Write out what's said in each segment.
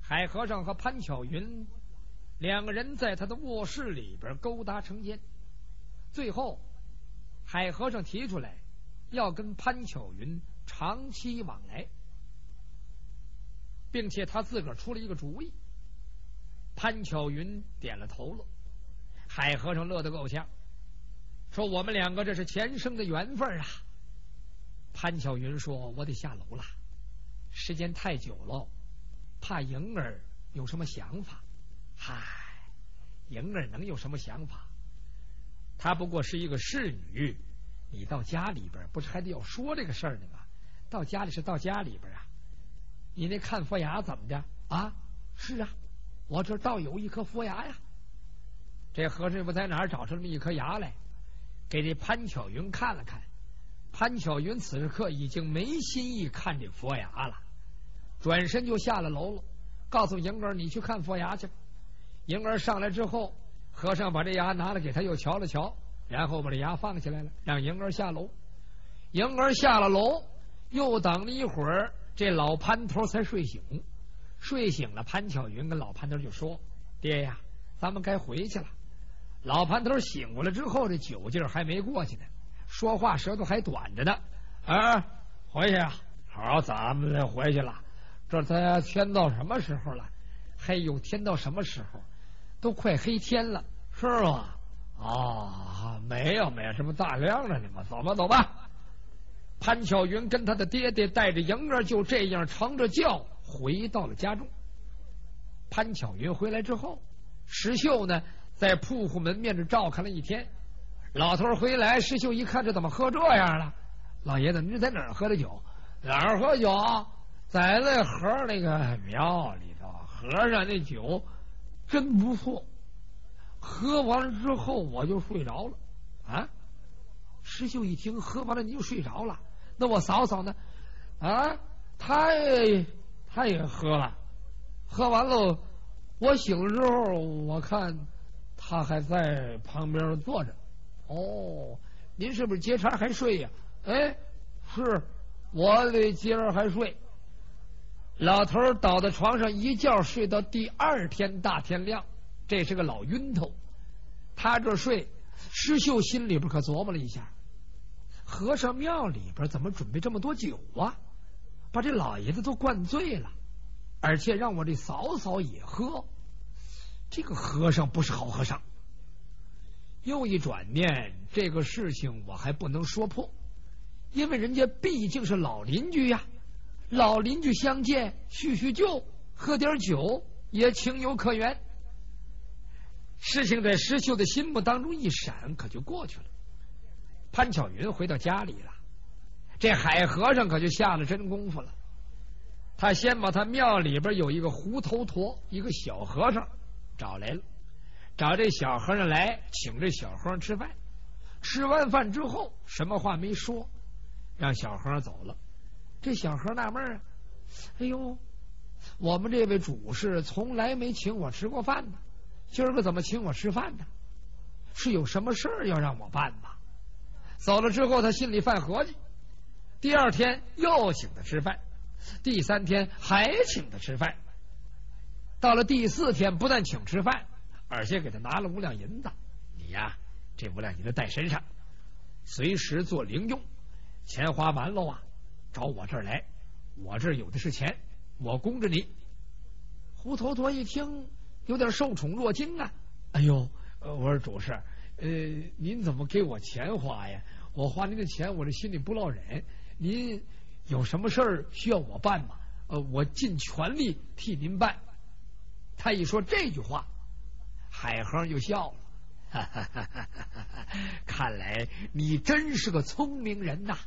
海和尚和潘巧云两个人在他的卧室里边勾搭成奸，最后海和尚提出来要跟潘巧云长期往来，并且他自个儿出了一个主意。潘巧云点了头了，海和尚乐得够呛，说我们两个这是前生的缘分啊。潘巧云说我得下楼了，时间太久了，怕莹儿有什么想法。嗨，莹儿能有什么想法？她不过是一个侍女，你到家里边不是还得要说这个事儿呢吗？到家里是到家里边啊，你那看佛牙怎么的啊？是啊，我这倒有一颗佛牙呀。这和尚不在哪儿找出这么一颗牙来，给这潘巧云看了看。潘巧云此时刻已经没心意看这佛牙了，转身就下了楼了，告诉莹儿你去看佛牙去。莹儿上来之后，和尚把这牙拿了给他又瞧了瞧，然后把这牙放下来了，让莹儿下楼。莹儿下了楼，又等了一会儿，这老潘头才睡醒。睡醒了，潘巧云跟老潘头就说：爹呀，咱们该回去了。老潘头醒过来之后，这酒劲儿还没过去呢，说话舌头还短着呢。回去啊，好，咱们再回去了。这才天到什么时候了？嘿呦，天到什么时候？都快黑天了，是吗？没有，这么大亮了呢嘛。走吧。潘巧云跟他的爹爹带着莹儿就这样乘着轿回到了家中。潘巧云回来之后，石秀呢在铺户门面这照看了一天。老头回来，石秀一看这怎么喝这样了？老爷子，您在哪儿喝的酒？哪儿喝酒？在那河那个庙里头，和尚那酒真不错，喝完了之后我就睡着了啊！石秀一听喝完了你就睡着了，那我嫂嫂呢？他也喝了，喝完了我醒了之后，我看他还在旁边坐着。您是不是接茬还睡呀？是，我得接着还睡。老头倒在床上一觉睡到第二天大天亮，这是个老晕头。他这睡，石秀心里边可琢磨了一下，和尚庙里边怎么准备这么多酒啊？把这老爷子都灌醉了，而且让我这嫂嫂也喝，这个和尚不是好和尚。又一转念，这个事情我还不能说破，因为人家毕竟是老邻居呀，老邻居相见叙叙旧，喝点酒也情有可原。事情在石秀的心目当中一闪，可就过去了。潘巧云回到家里了，这海和尚可就下了真功夫了。他先把他庙里边有一个胡头陀，一个小和尚找来了，找这小和尚来，请这小和尚吃饭。吃完饭之后什么话没说，让小和尚走了。这小和尚纳闷啊，哎呦，我们这位主事从来没请我吃过饭呢，今儿个怎么请我吃饭呢？是有什么事儿要让我办吧？走了之后他心里犯合计，第二天又请他吃饭，第三天还请他吃饭，到了第四天不但请吃饭，而且给他拿了5两银子，你呀这5两银子带身上，随时做零用，钱花完了啊找我这儿来，我这儿有的是钱，我供着你。胡头陀一听有点受宠若惊啊，哎呦，我说主事，您怎么给我钱花呀？我花您的钱我这心里不落忍，您有什么事儿需要我办吗？我尽全力替您办。他一说这句话，海和尚就笑了，看来你真是个聪明人呐！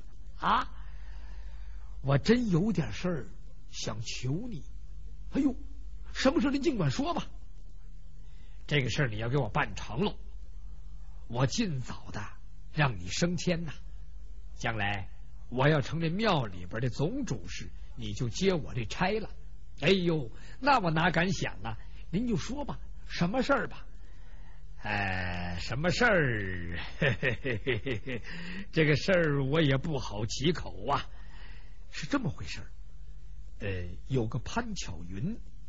我真有点事儿想求你。哎呦，什么事您尽管说吧。这个事儿你要给我办成了，我尽早的让你升天呐。将来我要成这庙里边的总主事，你就接我这差了。哎呦，那我哪敢想啊！您就说吧，什么事儿吧？什么事儿？这个事儿我也不好启口啊。是这么回事儿，有个潘巧云，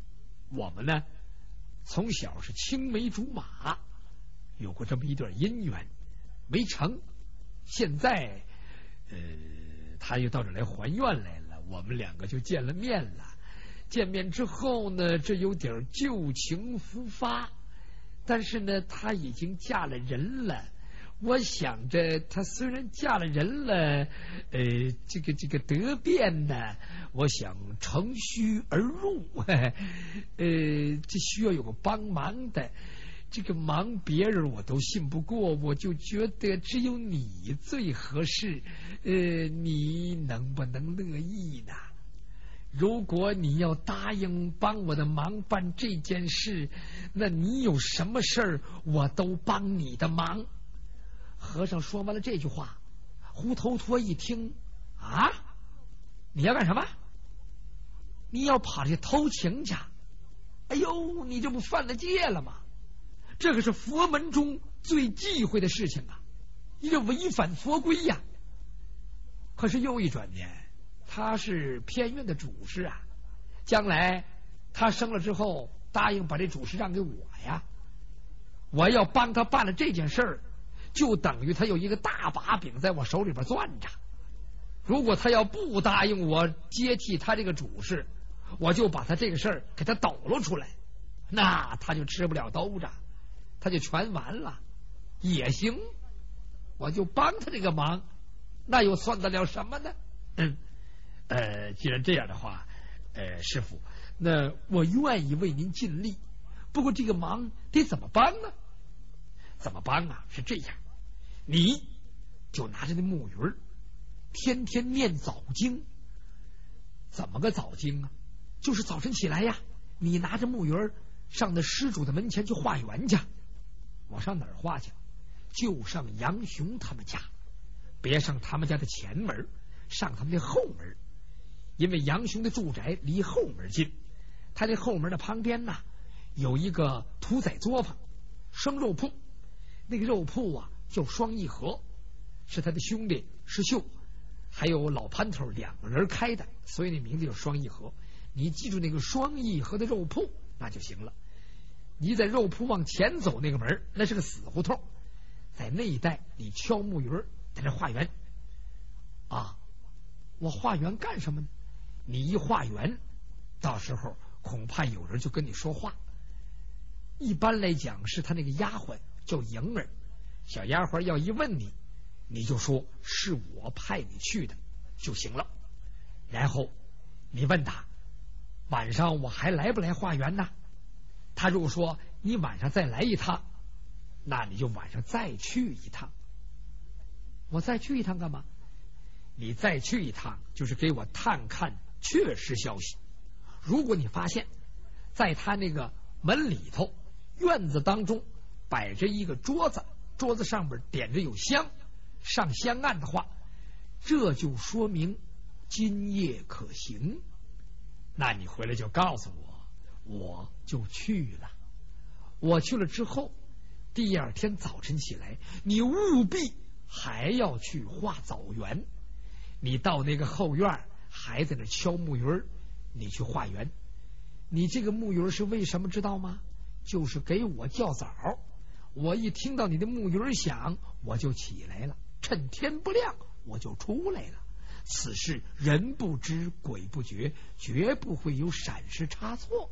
我们呢从小是青梅竹马，有过这么一段姻缘，没成。现在他又到这来还愿来了，我们两个就见了面了。见面之后呢，这有点旧情复发，但是呢，她已经嫁了人了。我想着，她虽然嫁了人了，这个得便呢，我想乘虚而入，这需要有个帮忙的。这个忙别人我都信不过，我就觉得只有你最合适。你能不能乐意呢？如果你要答应帮我的忙办这件事，那你有什么事儿我都帮你的忙。和尚说完了这句话，胡头陀一听，啊，你要干什么？你要跑去偷情去？哎呦，你这不犯了戒了吗？这个是佛门中最忌讳的事情啊，你这违反佛规呀。可是又一转念，他是偏院的主事啊，将来他生了之后，答应把这主事让给我呀。我要帮他办了这件事儿，就等于他有一个大把柄在我手里边攥着。如果他要不答应我接替他这个主事，我就把他这个事儿给他抖搂出来，那他就吃不了兜着，他就全完了。也行，我就帮他这个忙，那又算得了什么呢？既然这样的话，师父，那我愿意为您尽力。不过这个忙得怎么帮呢？怎么帮啊？是这样，你就拿着那木鱼儿，天天念早经。怎么个早经啊？就是早晨起来呀，你拿着木鱼儿上那施主的门前去化缘去。我上哪儿化去？就上杨雄他们家，别上他们家的前门，上他们的后门。因为杨雄的住宅离后门近，他这后门的旁边呢，有一个屠宰作坊生肉铺，那个肉铺啊叫双义和，是他的兄弟石秀还有老潘头两个人开的，所以那名字叫双义和。你记住那个双义和的肉铺那就行了。你在肉铺往前走那个门，那是个死胡同，在那一带你敲木鱼在这化缘啊。我化缘干什么呢？你一化缘，到时候恐怕有人就跟你说话。一般来讲是他那个丫鬟叫莹儿，小丫鬟要一问你，你就说是我派你去的就行了。然后你问他晚上我还来不来化缘呢？他如果说你晚上再来一趟，那你就晚上再去一趟。我再去一趟干嘛？你再去一趟就是给我探看确实消息。如果你发现在他那个门里头院子当中摆着一个桌子，桌子上面点着有香，上香案的话，这就说明今夜可行。那你回来就告诉我，我就去了。我去了之后，第二天早晨起来，你务必还要去化枣园。你到那个后院还在那敲木鱼，你去化缘。你这个木鱼是为什么知道吗？就是给我叫早。我一听到你的木鱼响，我就起来了，趁天不亮我就出来了。此事人不知鬼不觉，绝不会有闪失差错。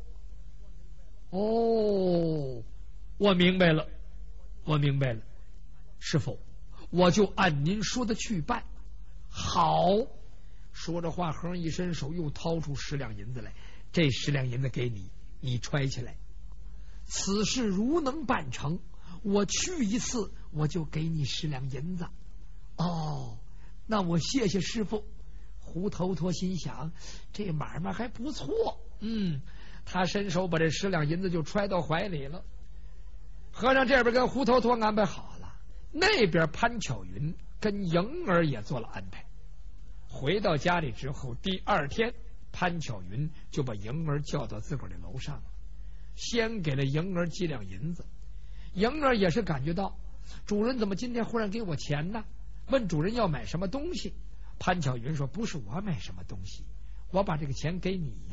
哦，我明白了，我明白了。师父，我就按您说的去办。好。说着话，和尚一伸手又掏出10两银子来，这10两银子给你，你揣起来。此事如能办成，我去一次我就给你10两银子。哦，那我谢谢师父。胡头陀心想，这买卖还不错。他伸手把这10两银子就揣到怀里了。和尚这边跟胡头陀安排好了，那边潘巧云跟莹儿也做了安排。回到家里之后，第二天潘巧云就把莹儿叫到自个儿的楼上了，先给了莹儿几两银子。莹儿也是感觉到主人怎么今天忽然给我钱呢？问主人要买什么东西。潘巧云说不是我买什么东西，我把这个钱给你呀，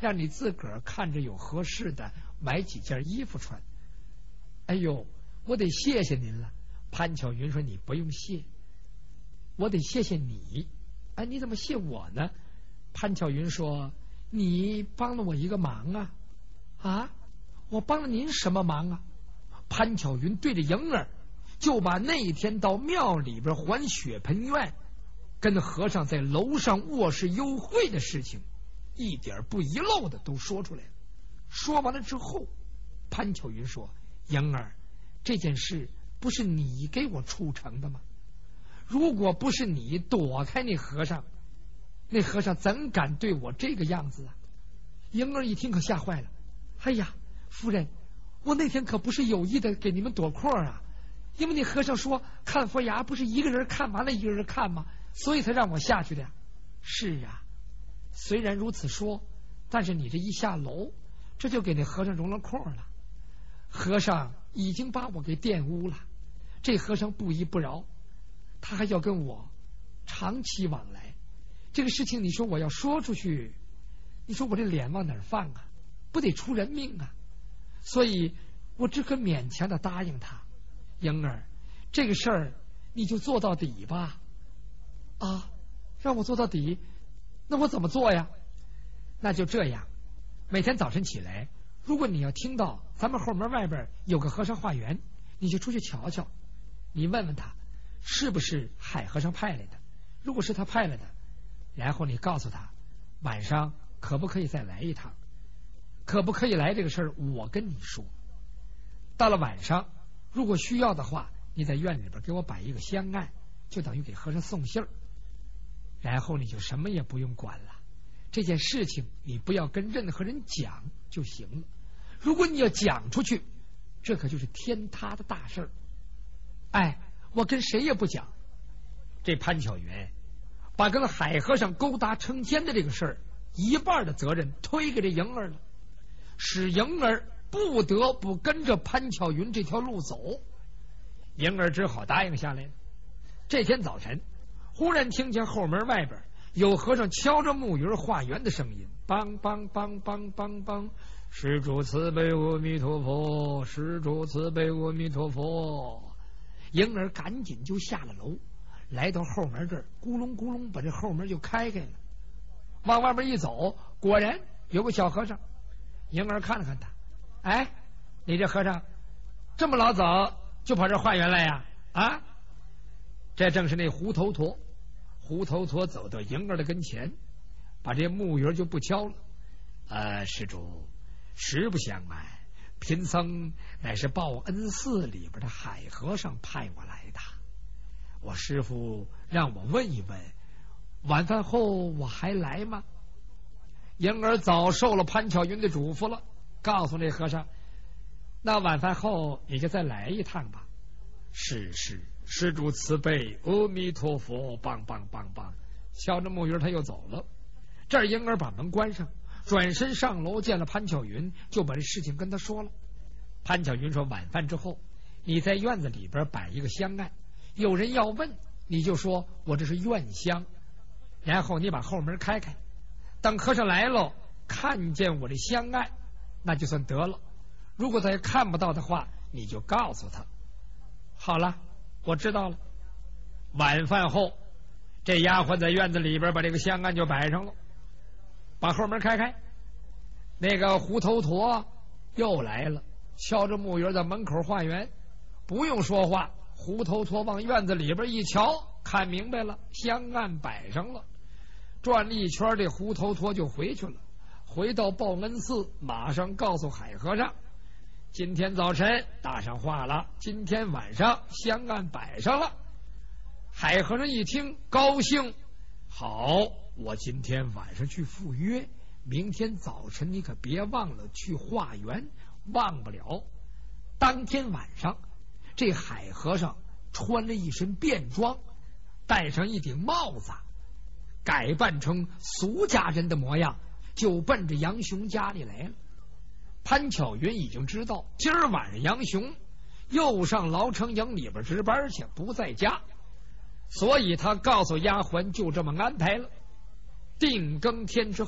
让你自个儿看着有合适的买几件衣服穿。哎呦，我得谢谢您了。潘巧云说：“你不用谢，我得谢谢你。”哎，你怎么谢我呢？潘巧云说：“你帮了我一个忙啊！”啊，我帮了您什么忙啊？潘巧云对着莹儿就把那天到庙里边还血盆院跟和尚在楼上卧室幽会的事情一点不遗漏的都说出来了。说完了之后，潘巧云说：“莹儿，这件事不是你给我促成的吗？如果不是你躲开那和尚，那和尚怎敢对我这个样子啊？”莹儿一听可吓坏了。哎呀，夫人，我那天可不是有意的给你们躲空啊，因为那和尚说看佛牙不是一个人看完了一个人看吗？所以才让我下去的呀。是啊，虽然如此说，但是你这一下楼，这就给那和尚容了空了。和尚已经把我给玷污了，这和尚不依不饶，他还要跟我长期往来。这个事情你说我要说出去，你说我这脸往哪儿放啊？不得出人命啊！所以我只可勉强的答应他。莹儿，这个事儿你就做到底吧。啊，让我做到底，那我怎么做呀？那就这样，每天早晨起来，如果你要听到咱们后门外边有个和尚化缘，你就出去瞧瞧，你问问他是不是海和尚派来的。如果是他派来的，然后你告诉他晚上可不可以再来一趟，可不可以来这个事儿我跟你说。到了晚上，如果需要的话，你在院里边给我摆一个香案，就等于给和尚送信儿。然后你就什么也不用管了，这件事情你不要跟任何人讲就行了。如果你要讲出去，这可就是天塌的大事儿。哎，我跟谁也不讲。这潘巧云把跟海和尚勾搭成奸的这个事儿一半的责任推给这莹儿了，使莹儿不得不跟着潘巧云这条路走。莹儿只好答应下来了。这天早晨，忽然听见后门外边有和尚敲着木鱼化缘的声音，梆梆梆梆梆梆，施主慈悲阿弥陀佛，施主慈悲阿弥陀佛。莹儿赶紧就下了楼，来到后门这儿，咕隆咕隆把这后门就开开了。往外面一走，果然有个小和尚。莹儿看了看他，哎，你这和尚这么老早就跑这化缘来呀？啊，这正是那胡头陀。胡头陀走到莹儿的跟前，把这木鱼就不敲了。施主，实不相瞒，贫僧乃是报恩寺里边的海和尚派我来的。我师父让我问一问，晚饭后我还来吗？莹儿早受了潘巧云的嘱咐了，告诉那和尚，那晚饭后你就再来一趟吧。是，施主慈悲，阿弥陀佛，梆梆梆梆，敲着木鱼他又走了。这儿莹儿把门关上，转身上楼见了潘巧云，就把这事情跟他说了。潘巧云说，晚饭之后你在院子里边摆一个香案，有人要问你就说我这是院香，然后你把后门开开，等和尚来了看见我这香案，那就算得了。如果他看不到的话，你就告诉他。好了，我知道了。晚饭后，这丫鬟在院子里边把这个香案就摆上了，把后门开开。那个胡头陀又来了，敲着木鱼在门口化缘，不用说话，胡头陀往院子里边一瞧，看明白了，香案摆上了。转了一圈，这胡头陀就回去了，回到报恩寺，马上告诉海和尚，今天早晨打上话了，今天晚上香案摆上了。海和尚一听高兴，好，我今天晚上去赴约，明天早晨你可别忘了去化缘，忘不了。当天晚上，这海和尚穿了一身便装，戴上一顶帽子，改扮成俗家人的模样，就奔着杨雄家里来了。潘巧云已经知道今儿晚上杨雄又上牢城营里边值班去，不在家，所以他告诉丫鬟就这么安排了。定更天之后，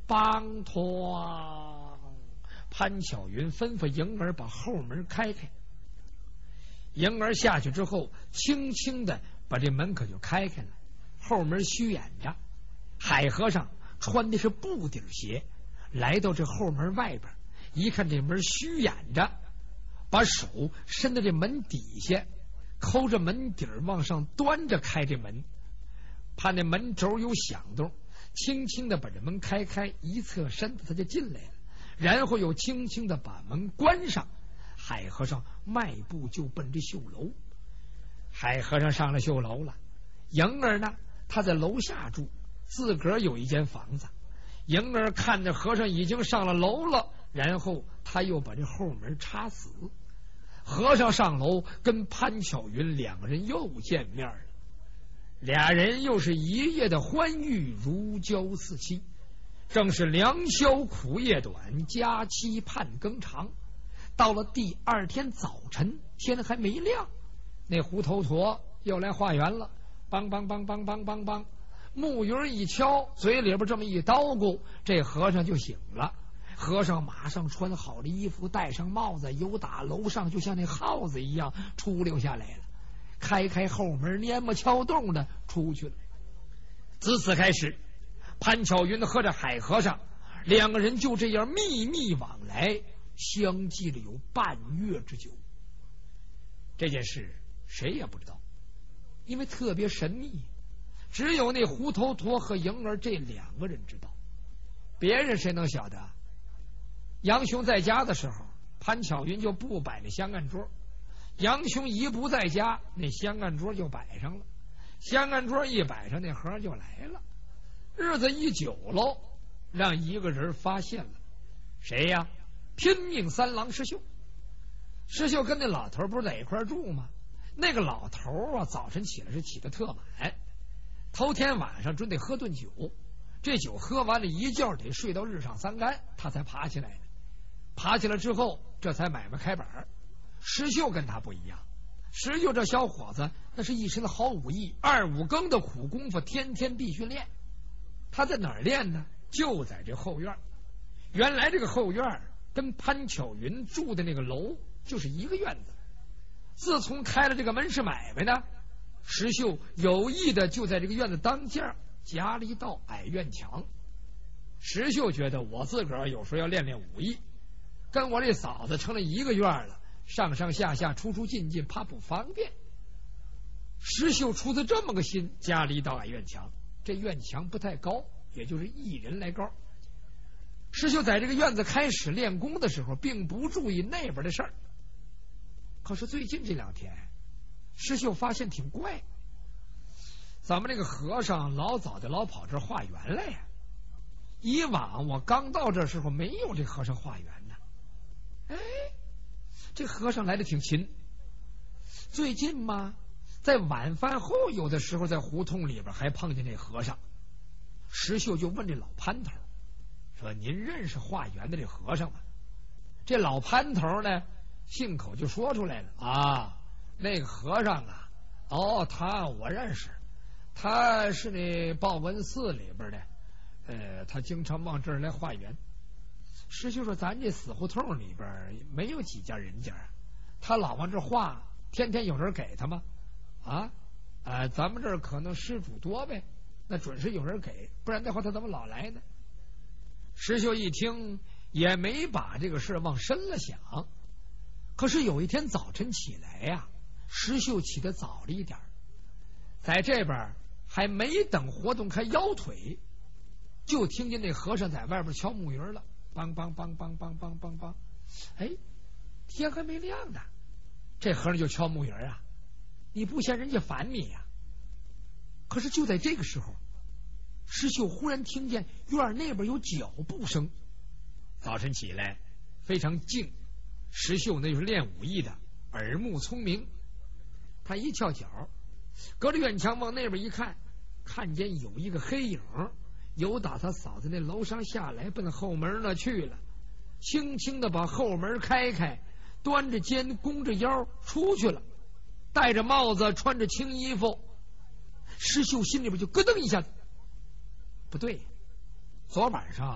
帮托。潘巧云吩咐莹儿把后门开开。莹儿下去之后，轻轻的把这门可就开开了。后门虚掩着，海和尚穿的是布底鞋，来到这后门外边，一看这门虚掩着，把手伸到这门底下，抠着门底往上端着开这门，怕那门轴有响动，轻轻的把这门开，一侧身子他就进来了，然后又轻轻的把门关上。海和尚迈步就奔这绣楼。海和尚上了绣楼了，莹儿呢，他在楼下住，自个儿有一间房子。莹儿看着和尚已经上了楼了，然后他又把这后门插死。和尚上楼跟潘巧云两个人又见面了，俩人又是一夜的欢愉，如胶似漆。正是良宵苦夜短，佳期盼更长。到了第二天早晨，天还没亮，那胡头陀又来化缘了，梆梆梆梆梆梆梆，木鱼一敲，嘴里边这么一叨咕，这和尚就醒了。和尚马上穿好了衣服，戴上帽子，由打楼上就像那耗子一样出溜下来了，开后门，蔫么敲洞的出去了。自此开始，潘巧云和这海和尚两个人就这样秘密往来，相继了有半月之久。这件事谁也不知道，因为特别神秘，只有那胡头陀和莹儿这两个人知道，别人谁能晓得？杨兄在家的时候，潘巧云就不摆那香案桌，杨兄一不在家，那香案桌就摆上了，香案桌一摆上，那和尚就来了。日子一久喽，让一个人发现了，谁呀？拼命三郎石秀。石秀跟那老头不是在一块住吗？那个老头啊，早晨起来是起得特晚，头天晚上准得喝顿酒，这酒喝完了一觉得睡到日上三竿，他才爬起来的。爬起来之后，这才买卖开板。石秀跟他不一样，石秀这小伙子那是一身的好武艺，2、5更的苦功夫，天天必须练。他在哪儿练呢？就在这后院。原来这个后院跟潘巧云住的那个楼就是一个院子。自从开了这个门市买卖呢，石秀有意的就在这个院子当间夹了一道矮院墙。石秀觉得我自个儿有时候要练练武艺，跟我这嫂子成了一个院了，上上下下出出进进怕不方便。石秀出自这么个心，加了一道矮院墙。这院墙不太高，也就是1人来高。石秀在这个院子开始练功的时候，并不注意那边的事儿。可是最近这2天，石秀发现挺怪，咱们这个和尚老早就老跑这儿化缘来呀。以往我刚到这时候没有这和尚化缘呢。哎，这和尚来的挺勤。最近嘛，在晚饭后有的时候在胡同里边还碰见这和尚。石秀就问这老潘头说：“您认识化缘的这和尚吗？”这老潘头呢，信口就说出来了：“啊，那个和尚啊，哦，他我认识，他是那报恩寺里边的，他经常往这儿来化缘。”石秀说：“咱这死胡同里边没有几家人家，他老往这儿化，天天有人给他吗？咱们这儿可能施主多呗，那准是有人给，不然的话他怎么老来呢？”石秀一听也没把这个事往深了想。可是有一天早晨起来呀，石秀起得早了一点，在这边还没等活动开腰腿，就听见那和尚在外边敲木鱼了，梆梆梆梆梆梆梆梆。哎，天还没亮呢，这和尚就敲木鱼啊，你不嫌人家烦你呀？可是就在这个时候，石秀忽然听见院那边有脚步声。早晨起来非常静，石秀那就是练武艺的，耳目聪明。他一翘脚，隔着院墙往那边一看，看见有一个黑影由打他嫂子那楼上下来，奔后门那去了，轻轻的把后门开，端着肩弓着腰出去了，戴着帽子，穿着青衣服。石秀心里边就咯噔一下子，不对，昨晚上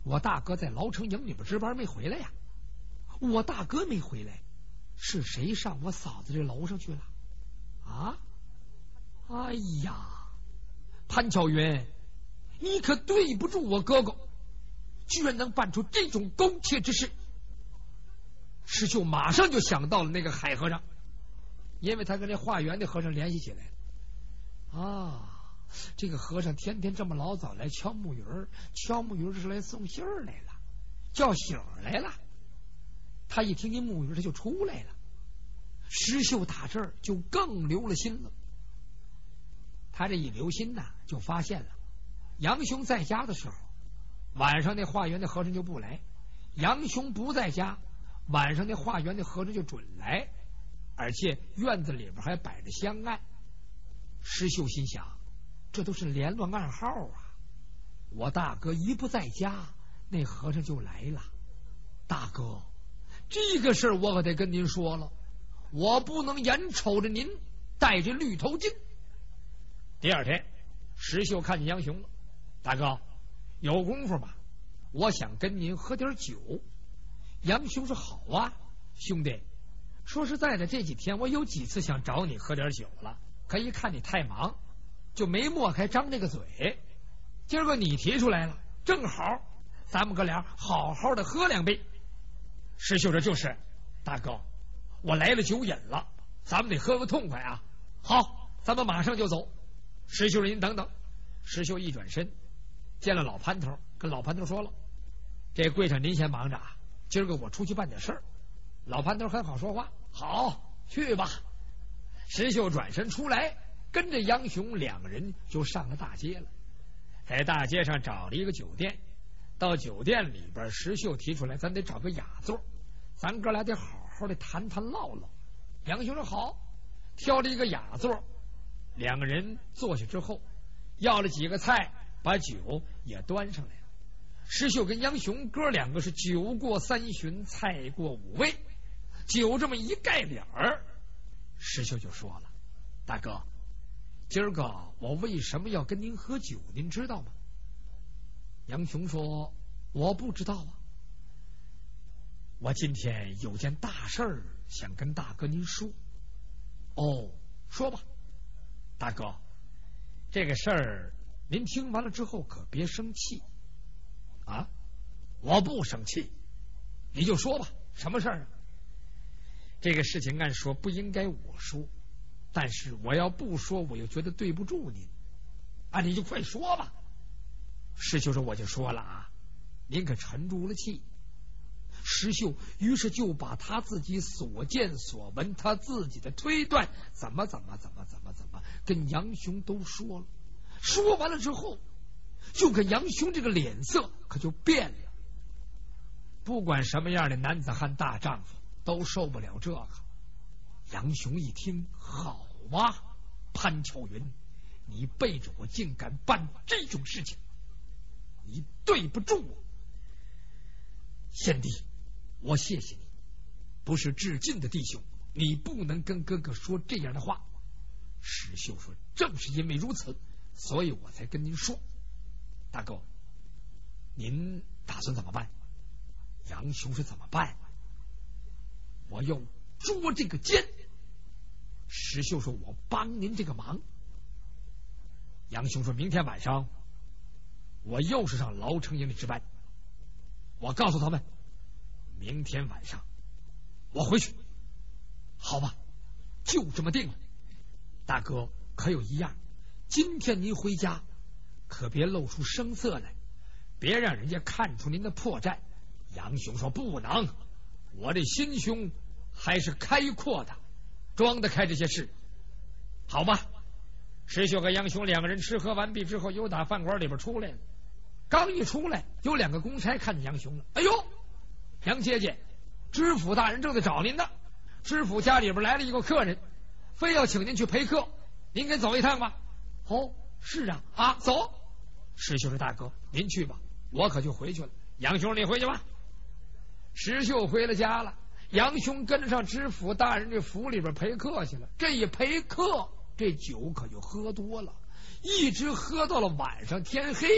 我大哥在牢城营里边值班没回来呀。我大哥没回来，是谁上我嫂子这楼上去了啊？哎呀，潘巧云，你可对不住我哥哥，居然能办出这种苟且之事。石秀马上就想到了那个海和尚，因为他跟这化缘的和尚联系起来了啊。这个和尚天天这么老早来敲木鱼儿，敲木鱼儿是来送信儿来了，叫醒来了。他一听见木鱼他就出来了，石秀打这儿就更留了心了。他这一留心呐，就发现了杨雄在家的时候，晚上那化缘的和尚就不来；杨雄不在家，晚上那化缘的和尚就准来，而且院子里边还摆着香案。石秀心想，这都是联络暗号啊！我大哥一不在家，那和尚就来了。大哥，这个事儿我可得跟您说了，我不能眼瞅着您戴着绿头巾。第二天，石秀看见杨雄了，大哥，有功夫吗？我想跟您喝点酒。杨雄说好啊，兄弟，说实在的，这几天我有几次想找你喝点酒了，可一看你太忙，就没抹开张这个嘴。今儿个你提出来了，正好咱们哥俩好好的喝两杯。石秀这就是，大哥，我来了酒瘾了，咱们得喝个痛快啊！好，咱们马上就走。石秀，您等等。石秀一转身，见了老潘头，跟老潘头说了：“这柜上您先忙着啊，今儿个我出去办点事儿。”老潘头很好说话，好，去吧。石秀转身出来，跟着杨雄两个人就上了大街了。在大街上找了一个酒店，到酒店里边，石秀提出来，咱得找个雅座，咱哥俩得好好的谈谈唠唠。杨雄说好，挑了一个雅座，两个人坐下之后，要了几个菜，把酒也端上来了。石秀跟杨雄哥两个是酒过三巡，菜过五味，酒这么一盖脸儿，石秀就说了：“大哥，今儿个我为什么要跟您喝酒，您知道吗？”杨雄说：“我不知道啊，我今天有件大事儿想跟大哥您说。”哦，说吧。大哥，这个事儿您听完了之后可别生气啊！我不生气，你就说吧，什么事儿啊？这个事情按说不应该我说，但是我要不说，我又觉得对不住您啊！你就快说吧。石秀说：“我就说了啊，您可沉住了气。”石秀于是就把他自己所见所闻，他自己的推断，怎么跟杨雄都说了。说完了之后，就跟杨雄这个脸色可就变了。不管什么样的男子汉大丈夫都受不了这个。杨雄一听，好啊，潘巧云，你背着我竟敢办这种事情，你对不住我。贤弟，我谢谢你，不是至近的弟兄，你不能跟哥哥说这样的话。石秀说：“正是因为如此，所以我才跟您说。大哥，您打算怎么办？”杨雄说：“怎么办？我要捉这个奸。”石秀说：“我帮您这个忙。”杨雄说：“明天晚上我又是上牢城营里值班，我告诉他们，明天晚上我回去。”好吧，就这么定了。大哥，可有一样，今天您回家可别露出声色来，别让人家看出您的破绽。杨雄说：“不能，我这心胸还是开阔的，装得开这些事。”好吧。石秀和杨雄两个人吃喝完毕之后，又打饭馆里边出来了。刚一出来，有两个公差看见杨雄了。哎呦，杨姐姐，知府大人正在找您呢。知府家里边来了一个客人，非要请您去陪客，您跟走一趟吧。哦，是啊，啊，走。石秀说：“大哥，您去吧，我可就回去了。”杨雄，你回去吧。石秀回了家了，杨雄跟上知府大人这府里边陪客去了。这一陪客，这酒可就喝多了，一直喝到了晚上天黑，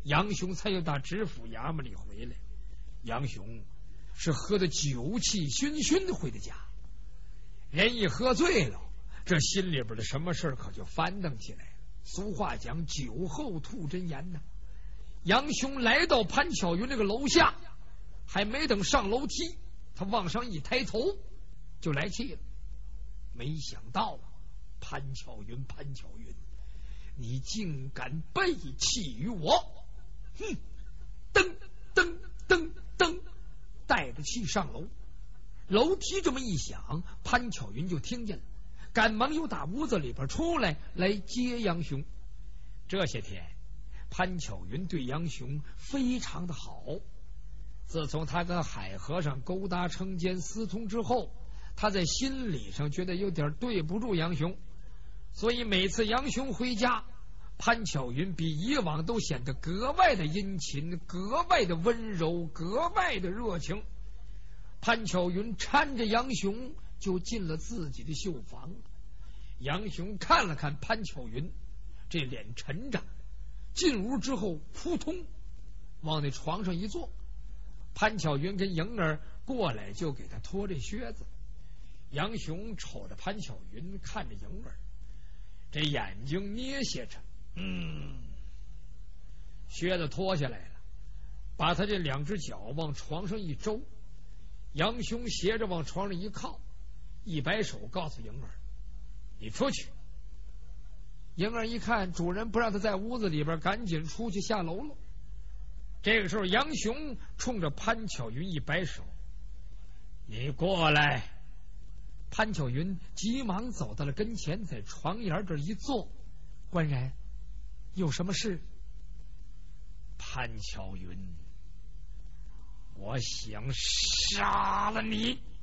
杨雄才又到知府衙门里回来。杨雄是喝得酒气熏熏的回的家，人一喝醉了，这心里边的什么事可就翻腾起来了。俗话讲酒后吐真言呐。杨雄来到潘巧云这个楼下，还没等上楼梯，他往上一抬头就来气了。没想到潘巧云，你竟敢背弃于我！哼！噔噔噔噔，带着气上楼。楼梯这么一响，潘巧云就听见了，赶忙又打屋子里边出来接杨雄。这些天潘巧云对杨雄非常的好，自从他跟海和尚勾搭成奸私通之后，他在心理上觉得有点对不住杨雄，所以每次杨雄回家，潘巧云比以往都显得格外的殷勤，格外的温柔，格外的热情。潘巧云搀着杨雄就进了自己的绣房。杨雄看了看潘巧云，这脸沉着，进屋之后扑通往那床上一坐。潘巧云跟莹儿过来就给他脱这靴子。杨雄瞅着潘巧云，看着莹儿，这眼睛捏斜着，靴子脱下来了，把他这两只脚往床上一周。杨雄斜着往床上一靠，一摆手告诉莹儿，你出去。莹儿一看主人不让他在屋子里边，赶紧出去下楼了。这个时候杨雄冲着潘巧云一摆手，你过来。潘巧云急忙走到了跟前，在床沿这一坐。官人，有什么事？潘巧云，我想杀了你。